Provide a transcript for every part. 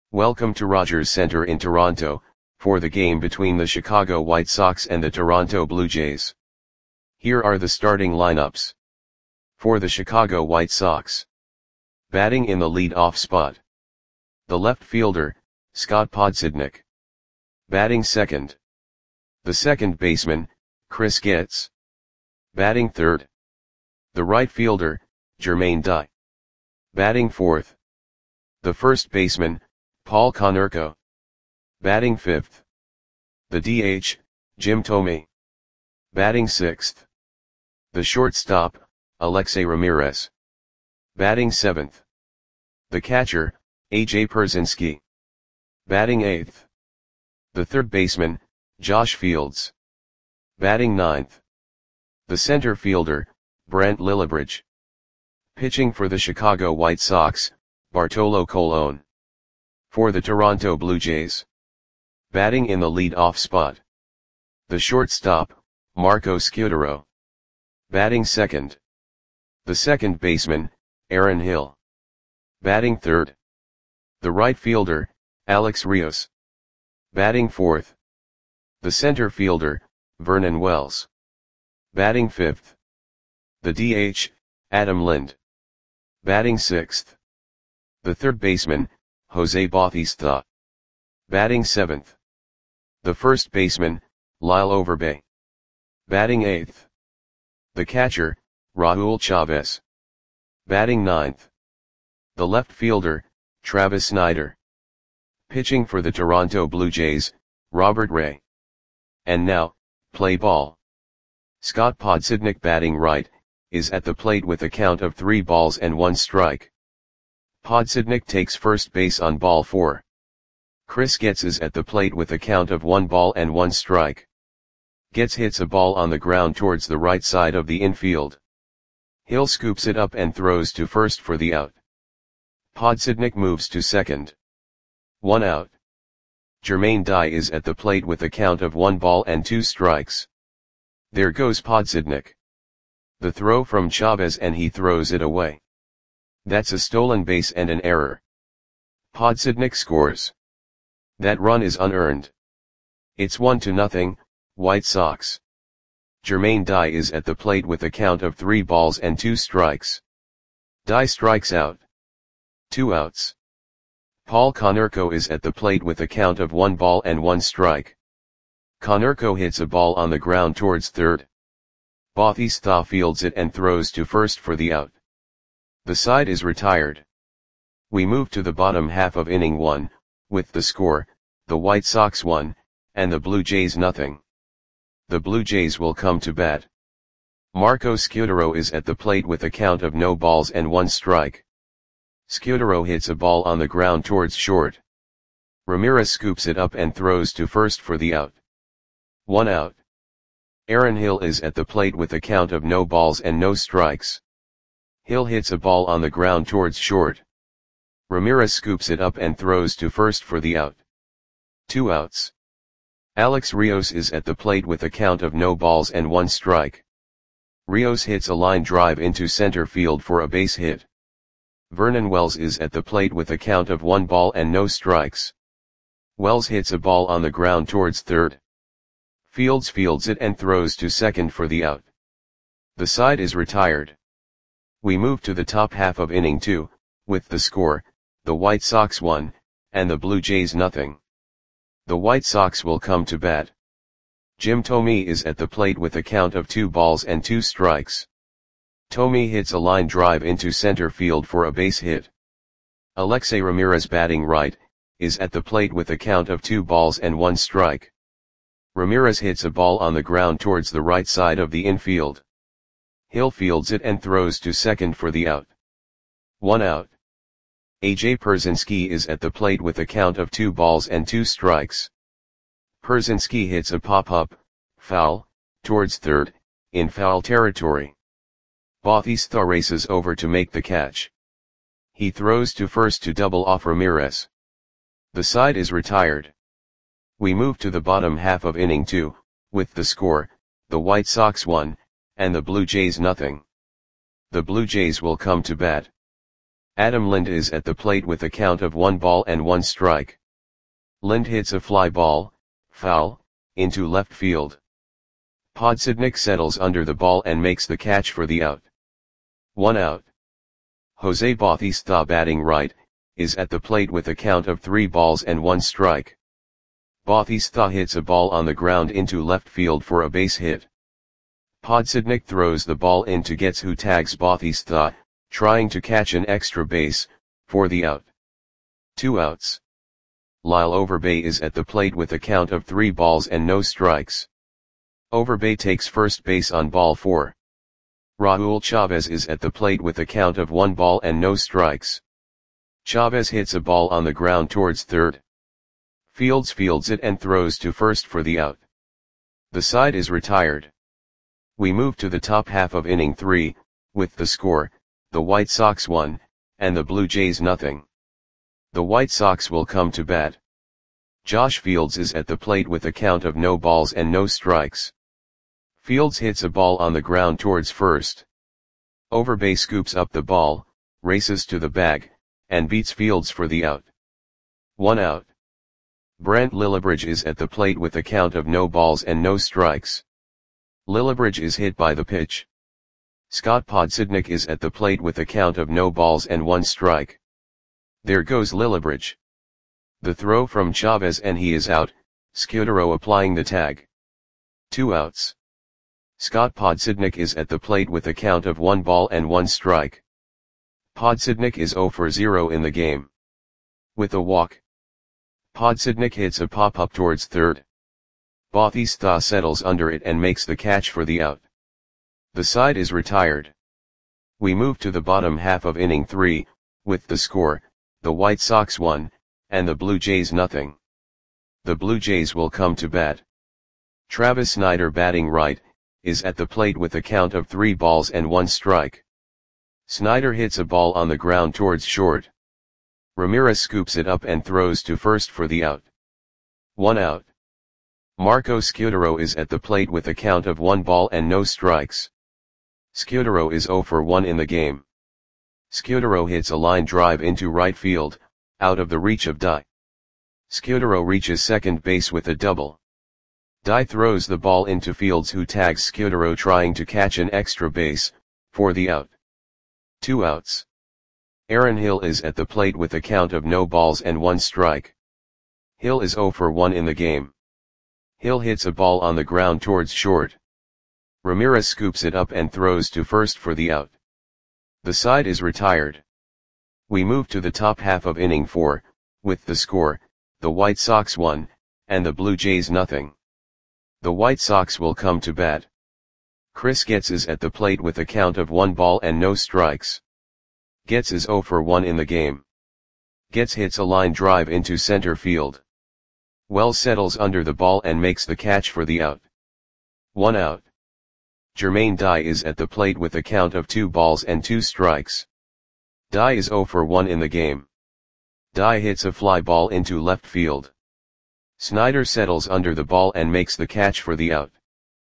Welcome to Rogers Center in Toronto, for the game between the Chicago White Sox and the Toronto Blue Jays. Here are the starting lineups. For the Chicago White Sox. Batting in the lead-off spot. The left fielder, Scott Podsednik. Batting second. The second baseman, Chris Getz. Batting third. The right fielder, Jermaine Dye. Batting fourth. The first baseman, Paul Konerko. Batting fifth. The DH, Jim Thome. Batting sixth. The shortstop, Alexei Ramirez. Batting seventh. The catcher, A.J. Pierzynski. Batting eighth. The third baseman, Josh Fields. Batting ninth. The center fielder, Brent Lillibridge. Pitching for the Chicago White Sox, Bartolo Colon. For the Toronto Blue Jays. Batting in the lead-off spot. The shortstop, Marco Scutaro. Batting second. The second baseman, Aaron Hill. Batting third. The right fielder, Alex Rios. Batting fourth. The center fielder, Vernon Wells. Batting fifth. The DH, Adam Lind. Batting sixth. The third baseman, Jose Bautista. Batting seventh. The first baseman, Lyle Overbay. Batting eighth. The catcher, Raul Chavez. Batting ninth. The left fielder, Travis Snyder. Pitching for the Toronto Blue Jays, Robert Ray. And now, play ball. Scott Podsednik batting right, is at the plate with a count of 3 balls and 1 strike. Podsednik takes first base on ball 4. Chris Getz is at the plate with a count of 1 ball and 1 strike. Getz hits a ball on the ground towards the right side of the infield. Hill scoops it up and throws to first for the out. Podsednik moves to second. 1 out. Jermaine Dye is at the plate with a count of 1 ball and 2 strikes. There goes Podsednik. The throw from Chavez and he throws it away. That's a stolen base and an error. Podsednik scores. That run is unearned. It's 1-0, White Sox. Jermaine Dye is at the plate with a count of 3 balls and 2 strikes. Dye strikes out. 2 outs. Paul Konerko is at the plate with a count of 1 ball and 1 strike. Konerko hits a ball on the ground towards third. Bautista fields it and throws to first for the out. The side is retired. We move to the bottom half of inning 1, with the score, the White Sox 1, and the Blue Jays 0. The Blue Jays will come to bat. Marco Scutaro is at the plate with a count of no balls and 1 strike. Scutaro hits a ball on the ground towards short. Ramirez scoops it up and throws to first for the out. 1 out. Aaron Hill is at the plate with a count of no balls and no strikes. Hill hits a ball on the ground towards short. Ramirez scoops it up and throws to first for the out. 2 outs. Alex Rios is at the plate with a count of no balls and 1 strike. Rios hits a line drive into center field for a base hit. Vernon Wells is at the plate with a count of 1 ball and no strikes. Wells hits a ball on the ground towards third. Fields fields it and throws to second for the out. The side is retired. We move to the top half of inning 2, with the score, the White Sox 1, and the Blue Jays 0. The White Sox will come to bat. Jim Thome is at the plate with a count of 2 balls and 2 strikes. Thome hits a line drive into center field for a base hit. Alexei Ramirez batting right, is at the plate with a count of 2 balls and 1 strike. Ramirez hits a ball on the ground towards the right side of the infield. Hill fields it and throws to second for the out. 1 out. A.J. Pierzynski is at the plate with a count of 2 balls and 2 strikes. Pierzynski hits a pop-up, foul, towards third, in foul territory. Bautista races over to make the catch. He throws to first to double off Ramirez. The side is retired. We move to the bottom half of inning 2, with the score, the White Sox 1, and the Blue Jays 0. The Blue Jays will come to bat. Adam Lind is at the plate with a count of 1 ball and 1 strike. Lind hits a fly ball, foul, into left field. Podsednik settles under the ball and makes the catch for the out. 1 out. Jose Bautista, batting right, is at the plate with a count of 3 balls and 1 strike. Bautista hits a ball on the ground into left field for a base hit. Podsednik throws the ball into Getz, who tags Bautista, trying to catch an extra base, for the out. 2 outs. Lyle Overbay is at the plate with a count of 3 balls and no strikes. Overbay takes first base on ball 4. Raul Chavez is at the plate with a count of 1 ball and no strikes. Chavez hits a ball on the ground towards third. Fields fields it and throws to first for the out. The side is retired. We move to the top half of inning 3, with the score, the White Sox 1, and the Blue Jays nothing. The White Sox will come to bat. Josh Fields is at the plate with a count of no balls and no strikes. Fields hits a ball on the ground towards first. Overbay scoops up the ball, races to the bag, and beats Fields for the out. 1 out. Brent Lillibridge is at the plate with a count of no balls and no strikes. Lillibridge is hit by the pitch. Scott Podsednik is at the plate with a count of no balls and 1 strike. There goes Lillibridge. The throw from Chavez and he is out, Scudero applying the tag. 2 outs. Scott Podsednik is at the plate with a count of 1 ball and 1 strike. Podsednik is 0 for 0 in the game. With a walk, Podsednik hits a pop-up towards third. Bautista settles under it and makes the catch for the out. The side is retired. We move to the bottom half of inning 3, with the score, the White Sox 1, and the Blue Jays nothing. The Blue Jays will come to bat. Travis Snider, batting right, is at the plate with a count of 3 balls and 1 strike. Snider hits a ball on the ground towards short. Ramirez scoops it up and throws to first for the out. 1 out. Marco Scudero is at the plate with a count of 1 ball and no strikes. Scudero is 0 for 1 in the game. Scudero hits a line drive into right field, out of the reach of Dye. Scudero reaches second base with a double. Dye throws the ball into Fields, who tags Scudero trying to catch an extra base, for the out. 2 outs. Aaron Hill is at the plate with a count of no balls and 1 strike. Hill is 0 for 1 in the game. Hill hits a ball on the ground towards short. Ramirez scoops it up and throws to first for the out. The side is retired. We move to the top half of inning 4, with the score, the White Sox 1, and the Blue Jays nothing. The White Sox will come to bat. Chris Getz is at the plate with a count of 1 ball and no strikes. Getz is 0 for 1 in the game. Getz hits a line drive into center field. Wells settles under the ball and makes the catch for the out. 1 out. Jermaine Dye is at the plate with a count of 2 balls and 2 strikes. Dye is 0 for 1 in the game. Dye hits a fly ball into left field. Snider settles under the ball and makes the catch for the out.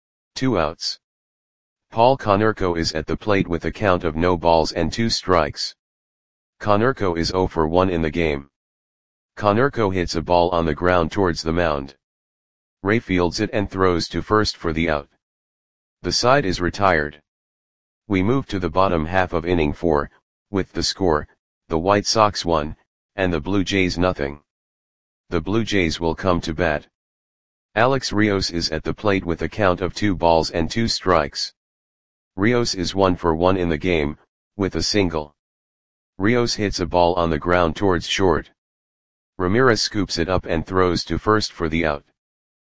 2 outs. Paul Konerko is at the plate with a count of no balls and 2 strikes. Konerko is 0 for 1 in the game. Konerko hits a ball on the ground towards the mound. Ray fields it and throws to first for the out. The side is retired. We move to the bottom half of inning 4, with the score, the White Sox 1, and the Blue Jays nothing. The Blue Jays will come to bat. Alex Rios is at the plate with a count of 2 balls and 2 strikes. Rios is 1 for 1 in the game, with a single. Rios hits a ball on the ground towards short. Ramirez scoops it up and throws to first for the out.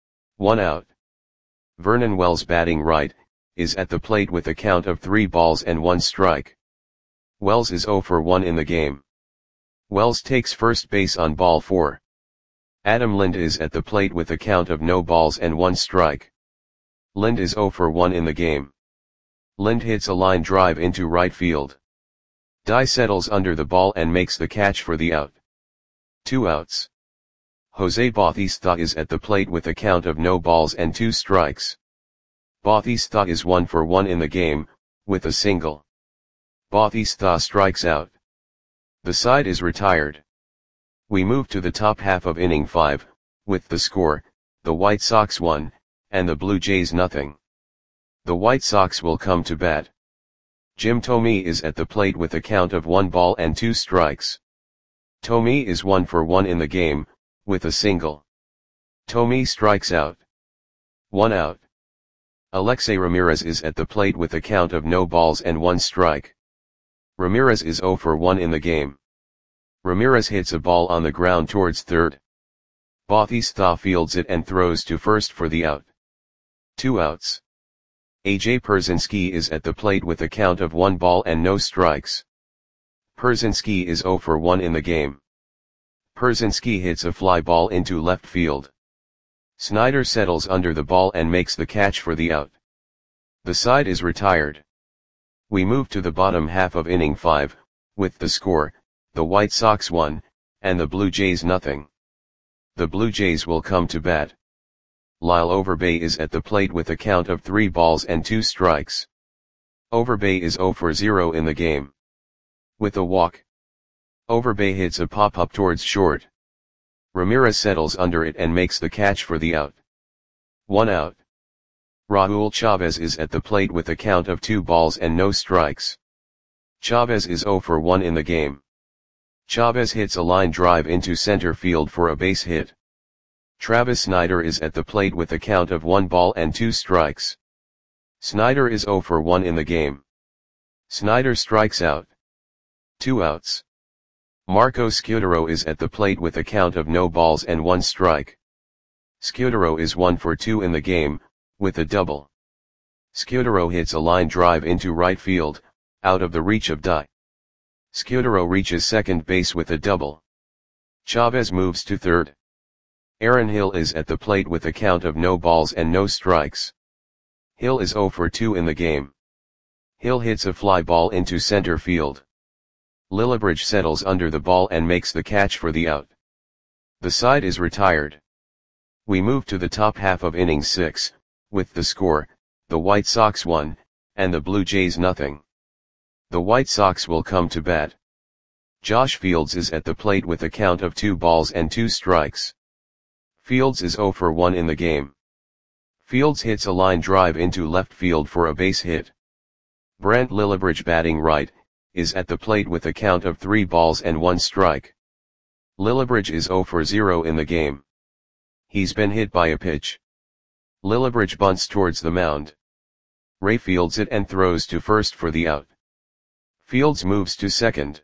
1 out. Vernon Wells, batting right, is at the plate with a count of 3 balls and 1 strike. Wells is 0 for 1 in the game. Wells takes first base on ball 4. Adam Lind is at the plate with a count of no balls and 1 strike. Lind is 0 for 1 in the game. Lind hits a line drive into right field. Dye settles under the ball and makes the catch for the out. 2 outs. Jose Bautista is at the plate with a count of no balls and 2 strikes. Bautista is 1 for 1 in the game, with a single. Bautista strikes out. The side is retired. We move to the top half of inning 5, with the score, the White Sox 1, and the Blue Jays nothing. The White Sox will come to bat. Jim Thome is at the plate with a count of 1 ball and 2 strikes. Thome is 1 for 1 in the game, with a single. Thome strikes out. 1 out. Alexei Ramirez is at the plate with a count of no balls and 1 strike. Ramirez is 0 for 1 in the game. Ramirez hits a ball on the ground towards third. Bautista fields it and throws to first for the out. 2 outs. A.J. Pierzynski is at the plate with a count of 1 ball and no strikes. Pierzynski is 0 for 1 in the game. Pierzynski hits a fly ball into left field. Snyder settles under the ball and makes the catch for the out. The side is retired. We move to the bottom half of inning 5, with the score, the White Sox 1, and the Blue Jays nothing. The Blue Jays will come to bat. Lyle Overbay is at the plate with a count of 3 balls and 2 strikes. Overbay is 0 for 0 in the game. With a walk, Overbay hits a pop-up towards short. Ramirez settles under it and makes the catch for the out. 1 out. Raul Chavez is at the plate with a count of 2 balls and no strikes. Chavez is 0 for 1 in the game. Chavez hits a line drive into center field for a base hit. Travis Snyder is at the plate with a count of 1 ball and 2 strikes. Snyder is 0 for 1 in the game. Snyder strikes out. 2 outs. Marco Scutaro is at the plate with a count of no balls and 1 strike. Scutaro is 1 for 2 in the game, with a double. Scutaro hits a line drive into right field, out of the reach of Dye. Scutaro reaches second base with a double. Chavez moves to third. Aaron Hill is at the plate with a count of no balls and no strikes. Hill is 0 for 2 in the game. Hill hits a fly ball into center field. Lillibridge settles under the ball and makes the catch for the out. The side is retired. We move to the top half of inning 6, with the score, the White Sox 1, and the Blue Jays nothing. The White Sox will come to bat. Josh Fields is at the plate with a count of 2 balls and 2 strikes. Fields is 0 for 1 in the game. Fields hits a line drive into left field for a base hit. Brent Lillibridge, batting right, is at the plate with a count of 3 balls and 1 strike. Lillibridge is 0 for 0 in the game. He's been hit by a pitch. Lillibridge bunts towards the mound. Ray fields it and throws to first for the out. Fields moves to second.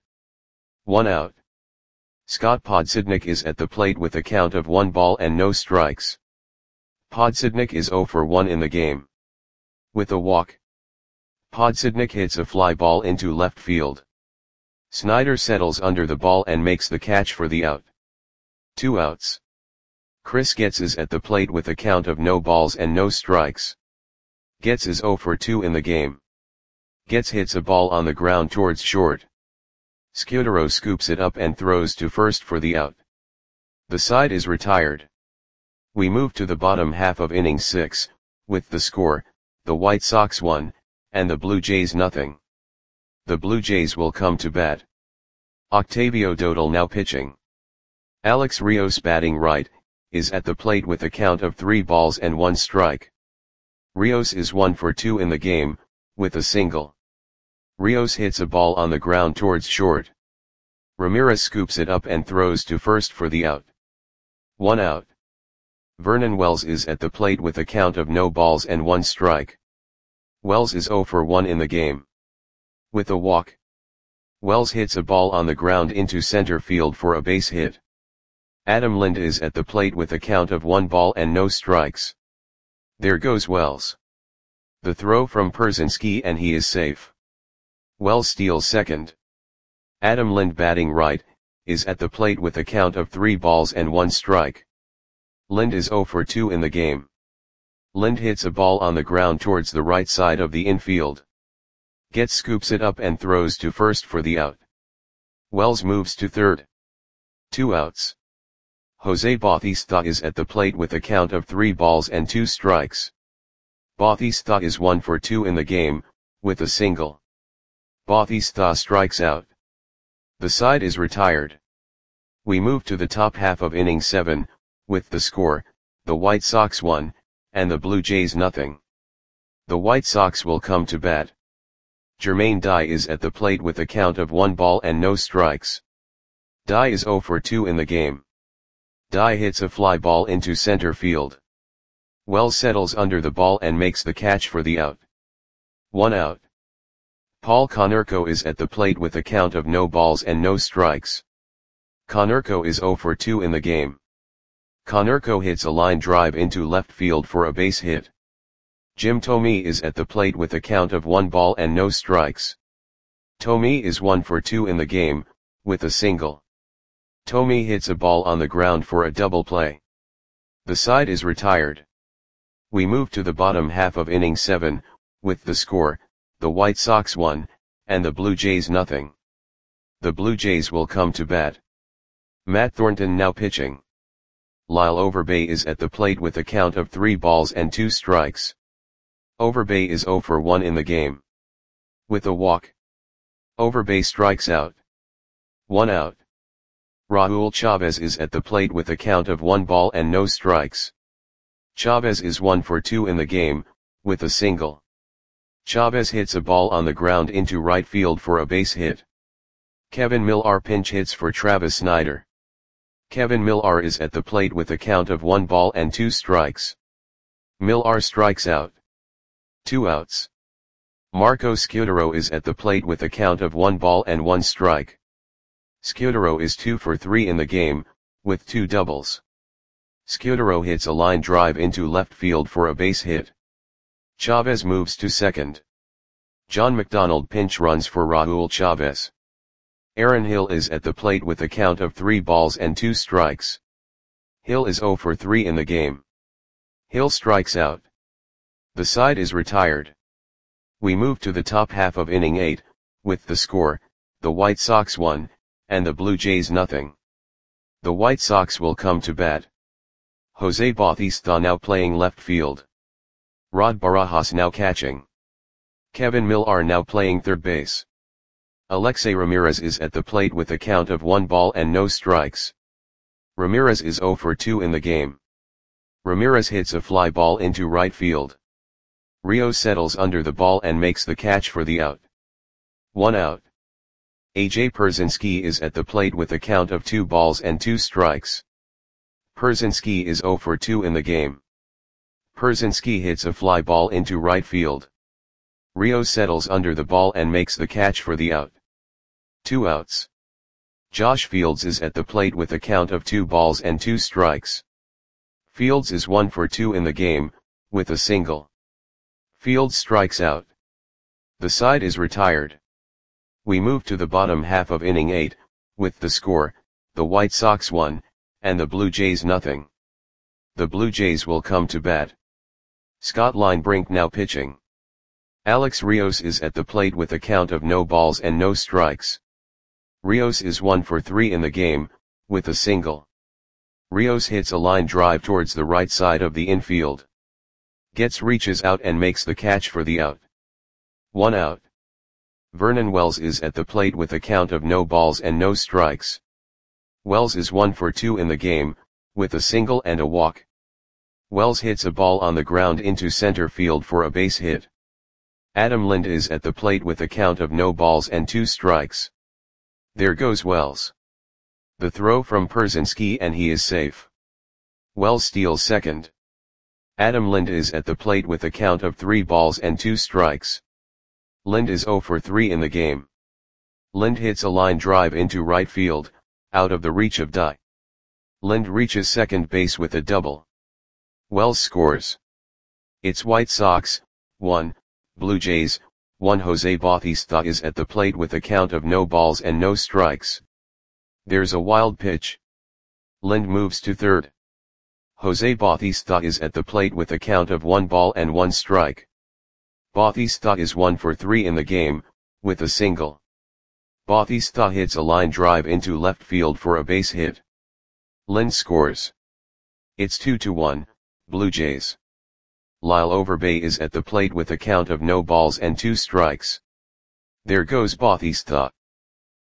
1 out. Scott Podsednik is at the plate with a count of 1 ball and no strikes. Podsednik is 0 for 1 in the game. With a walk, Podsednik hits a fly ball into left field. Snyder settles under the ball and makes the catch for the out. 2 outs. Chris Getz is at the plate with a count of no balls and no strikes. Getz is 0 for 2 in the game. Getz hits a ball on the ground towards short. Scutaro scoops it up and throws to first for the out. The side is retired. We move to the bottom half of inning 6, with the score, the White Sox 1, and the Blue Jays nothing. The Blue Jays will come to bat. Octavio Dotel now pitching. Alex Rios, batting right, is at the plate with a count of 3 balls and 1 strike. Rios is 1 for 2 in the game, with a single. Rios hits a ball on the ground towards short. Ramirez scoops it up and throws to first for the out. 1 out. Vernon Wells is at the plate with a count of no balls and 1 strike. Wells is 0 for 1 in the game. With a walk, Wells hits a ball on the ground into center field for a base hit. Adam Lind is at the plate with a count of 1 ball and no strikes. There goes Wells. The throw from Pierzynski and he is safe. Wells steals second. Adam Lind, batting right, is at the plate with a count of 3 balls and 1 strike. Lind is 0 for 2 in the game. Lind hits a ball on the ground towards the right side of the infield. Getz scoops it up and throws to first for the out. Wells moves to third. 2 outs. Jose Bautista is at the plate with a count of 3 balls and 2 strikes. Bautista is 1 for 2 in the game, with a single. Bautista strikes out. The side is retired. We move to the top half of inning 7, with the score, the White Sox 1, and the Blue Jays nothing. The White Sox will come to bat. Jermaine Dye is at the plate with a count of 1 ball and no strikes. Dye is 0 for 2 in the game. Dye hits a fly ball into center field. Wells settles under the ball and makes the catch for the out. 1 out. Paul Konerko is at the plate with a count of no balls and no strikes. Konerko is 0 for 2 in the game. Konerko hits a line drive into left field for a base hit. Jim Thome is at the plate with a count of 1 ball and no strikes. Thome is 1 for 2 in the game, with a single. Thome hits a ball on the ground for a double play. The side is retired. We move to the bottom half of inning 7, with the score, the White Sox 1, and the Blue Jays nothing. The Blue Jays will come to bat. Matt Thornton now pitching. Lyle Overbay is at the plate with a count of 3 balls and 2 strikes. Overbay is 0 for 1 in the game. With a walk, Overbay strikes out. 1 out. Raul Chavez is at the plate with a count of 1 ball and no strikes. Chavez is 1 for 2 in the game, with a single. Chavez hits a ball on the ground into right field for a base hit. Kevin Millar pinch hits for Travis Snider. Kevin Millar is at the plate with a count of 1 ball and 2 strikes. Millar strikes out. 2 outs. Marco Scutaro is at the plate with a count of 1 ball and 1 strike. Scutaro is 2 for 3 in the game, with 2 doubles. Scutaro hits a line drive into left field for a base hit. Chavez moves to second. John McDonald pinch runs for Raul Chavez. Aaron Hill is at the plate with a count of 3 balls and 2 strikes. Hill is 0 for 3 in the game. Hill strikes out. The side is retired. We move to the top half of inning 8, with the score, the White Sox 1, and the Blue Jays nothing. The White Sox will come to bat. Jose Bautista now playing left field. Rod Barajas now catching. Kevin Millar now playing third base. Alexei Ramirez is at the plate with a count of 1 ball and no strikes. Ramirez is 0 for 2 in the game. Ramirez hits a fly ball into right field. Rios settles under the ball and makes the catch for the out. 1 out. AJ Pierzynski is at the plate with a count of 2 balls and 2 strikes. Pierzynski is 0 for 2 in the game. Pierzynski hits a fly ball into right field. Rios settles under the ball and makes the catch for the out. 2 outs. Josh Fields is at the plate with a count of 2 balls and 2 strikes. Fields is 1 for 2 in the game, with a single. Fields strikes out. The side is retired. We move to the bottom half of inning 8, with the score, the White Sox 1, and the Blue Jays nothing. The Blue Jays will come to bat. Scott Linebrink now pitching. Alex Rios is at the plate with a count of no balls and no strikes. Rios is 1 for 3 in the game, with a single. Rios hits a line drive towards the right side of the infield. Getz reaches out and makes the catch for the out. 1 out. Vernon Wells is at the plate with a count of no balls and no strikes. Wells is 1 for 2 in the game, with a single and a walk. Wells hits a ball on the ground into center field for a base hit. Adam Lind is at the plate with a count of no balls and 2 strikes. There goes Wells. The throw from Pierzynski and he is safe. Wells steals second. Adam Lind is at the plate with a count of 3 balls and 2 strikes. Lind is 0 for 3 in the game. Lind hits a line drive into right field, out of the reach of Dye. Lind reaches second base with a double. Wells scores. It's White Sox, 1, Blue Jays, 1. Jose Bautista is at the plate with a count of no balls and no strikes. There's a wild pitch. Lind moves to third. Jose Bautista is at the plate with a count of 1 ball and 1 strike. Bautista is 1 for 3 in the game, with a single. Bautista hits a line drive into left field for a base hit. Lind scores. It's 2-1, Blue Jays. Lyle Overbay is at the plate with a count of no balls and 2 strikes. There goes Bautista.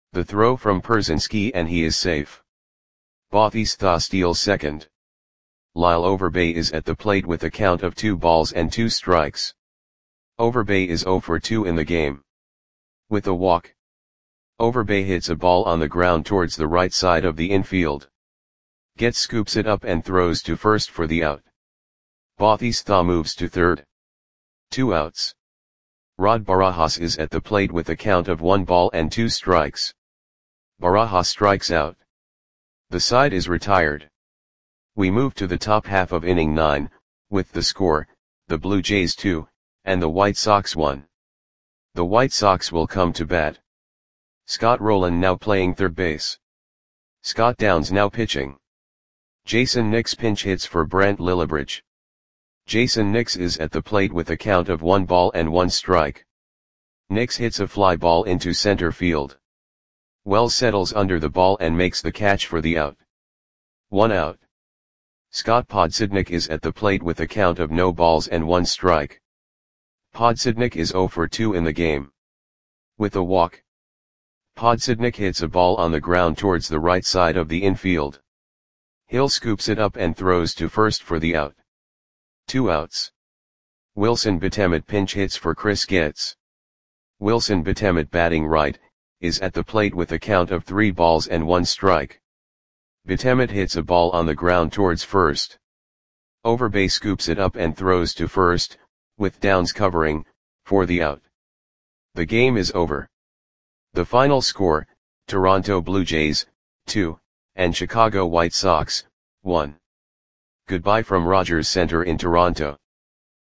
The throw from Pierzynski and he is safe. Bautista steals second. Lyle Overbay is at the plate with a count of 2 balls and 2 strikes. Overbay is 0 for 2 in the game. With a walk, Overbay hits a ball on the ground towards the right side of the infield. Getz scoops it up and throws to first for the out. Bautista moves to third. 2 outs. Rod Barajas is at the plate with a count of 1 ball and 2 strikes. Barajas strikes out. The side is retired. We move to the top half of inning 9, with the score, the Blue Jays 2, and the White Sox 1. The White Sox will come to bat. Scott Rowland now playing third base. Scott Downs now pitching. Jason Nix pinch hits for Brant Lillibridge. Jason Nix is at the plate with a count of 1 ball and 1 strike. Nix hits a fly ball into center field. Wells settles under the ball and makes the catch for the out. 1 out. Scott Podsednik is at the plate with a count of no balls and 1 strike. Podsednik is 0 for 2 in the game. With a walk, Podsednik hits a ball on the ground towards the right side of the infield. Hill scoops it up and throws to first for the out. 2 outs. Wilson Betemit pinch hits for Chris Getz. Wilson Betemit batting right, is at the plate with a count of 3 balls and 1 strike. Betemit hits a ball on the ground towards first. Overbay scoops it up and throws to first, with Downs covering, for the out. The game is over. The final score, Toronto Blue Jays, 2, and Chicago White Sox, 1. Goodbye from Rogers Center in Toronto.